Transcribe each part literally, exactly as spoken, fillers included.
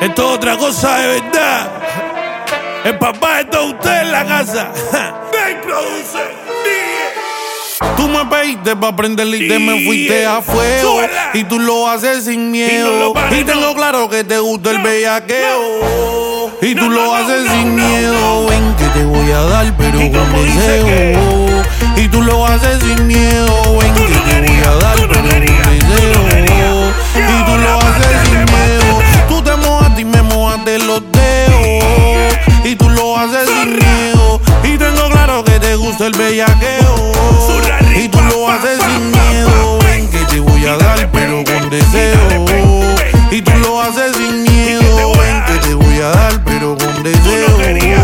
Esto es otra cosa de verdad. El papá de todos ustedes en la casa. Ven, produce. Tú me pediste pa' prenderle y te me fuiste a fuego. Y tú lo haces sin miedo. Y, tengo claro que te gusta el bellaqueo. Y tú lo haces sin miedo. Ven que te voy a dar, pero con deseo. Y tú lo haces sin miedo. Ven que te voy a dar, pero con deseo. Y tú lo haces sin miedo. Tú te mojas y me mojas de los dedos. Y tú lo haces sin miedo. Y tengo claro que te gusta el bellaqueo. Y tú lo haces sin miedo. Ven que te voy a dar, pero con deseo. Y tú lo haces sin miedo. Ven que te voy a dar, pero con deseo.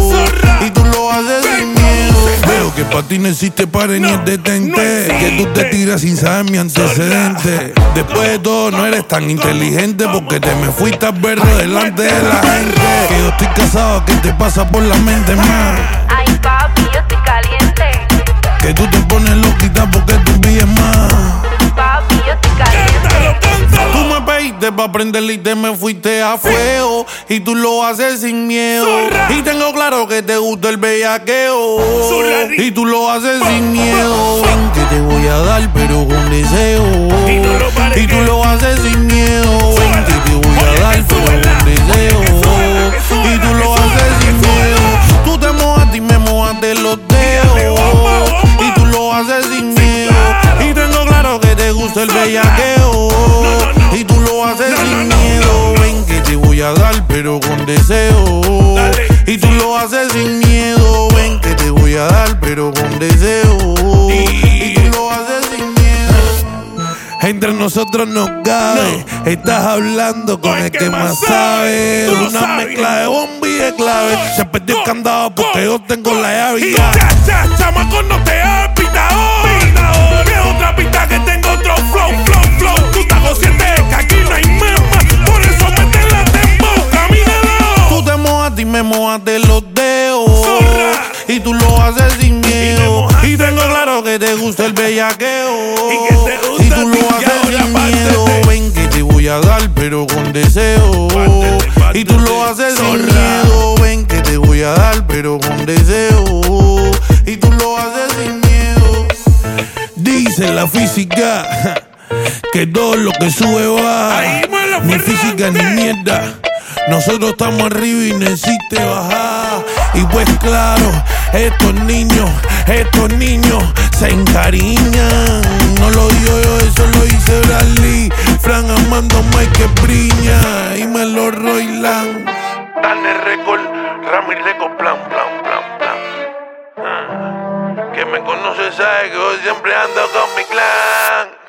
Y tú lo haces sin miedo. Veo que pa' ti no existe pare ni el detente. Que tú te tiras sin saber mi antecedente. Después de todo no eres tan inteligente, porque te me fuiste al verde delante de la gente. Que yo estoy casado, que te pasa por la mente más. Ay papi, yo estoy caliente. Que tú te pones loquita porque tú vives más. Papi, yo estoy caliente. Tú me pediste pa' prenderle y te me fuiste a fuego. Y tú lo haces sin miedo. Y tengo claro que te gusta el bellaqueo. Y tú lo haces sin miedo. Ven que te voy a dar, pero con deseo. Y tú lo haces sin miedo. Ven que te voy a dar, pero con deseo. Y tú lo haces sin miedo. Tú te mojas y me mojas de los dedos. Y tú lo haces sin miedo. Y tengo claro que te gusta el bellaqueo. Y tú lo haces sin miedo. Ven que te voy a dar, pero con deseo. Y tú lo haces sin miedo. Ven que te voy a dar, pero con deseo. Y tú lo haces sin miedo. Entre nosotros nos cabe. Estás hablando con el que más sabe. Una mezcla de bomba y de clave. Se perdió el candado porque yo tengo la llave. Y ya, ya, chamaco, no te hagas pitador. Es otra pista que tengo otro flow, flow, flow. Tú estás consciente que aquí no hay más. Por eso mete la tempo, camínalo. Tú te mojas y me mojas de los dedos. Y tú lo haces sin miedo. Y tengo claro que te gusta el bellaqueo. Y tú lo haces sin miedo. Ven que te voy a dar, pero con deseo. Y tú lo haces sin miedo. Ven que te voy a dar, pero con deseo. Y tú lo haces sin miedo. Dice la física que todo lo que sube baja. Ni física ni mierda. Nosotros estamos arriba y no existe bajar. Y pues claro, estos niños, estos niños se encariñan. No lo digo yo, eso lo dice Bradley. Fran Amando, Mike Briña y Melo Royland. Dale récord, Rami récord, plan, plan, plan, plan. Ah, que me conoce sabe que yo siempre ando con mi clan.